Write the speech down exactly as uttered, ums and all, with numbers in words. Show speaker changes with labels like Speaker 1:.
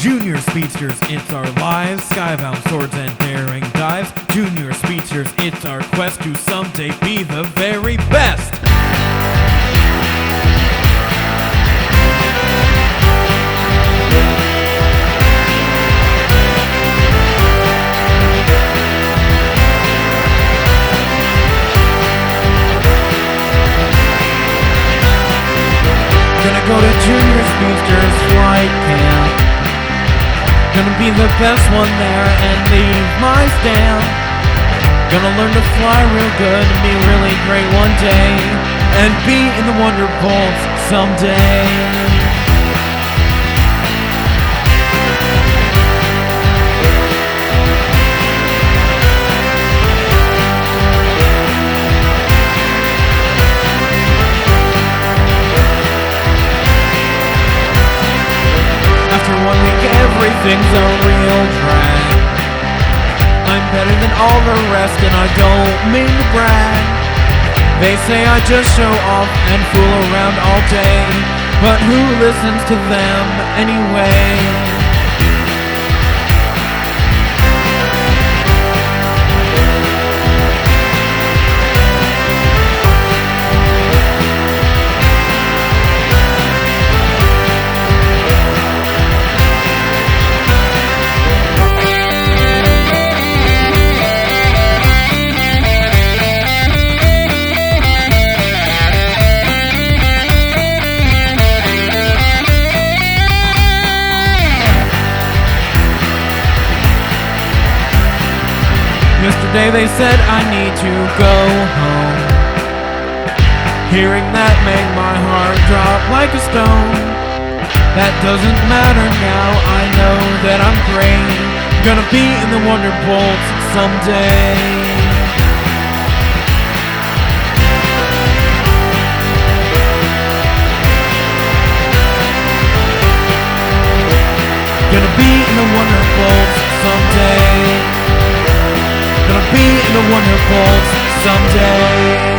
Speaker 1: Junior Speedsters, it's our lives, skybound swords and daring dives. Junior Speedsters, it's our quest to someday be the very best. Gonna go to Junior Speedsters flight camp. Gonna be the best one there and leave my stand. Gonna learn to fly real good and be really great one day, and be in the Wonderbolts someday. After one week, everything's a real drag. I'm better than all the rest, and I don't mean to brag. They say I just show off and fool around all day, but who listens to them anyway? Yesterday they said I need to go home. Hearing that made my heart drop like a stone. That doesn't matter now, I know that I'm great. Gonna be in the Wonderbolts someday. Gonna be in the Wonderbolts someday. Gonna be in the Wonderbolts someday.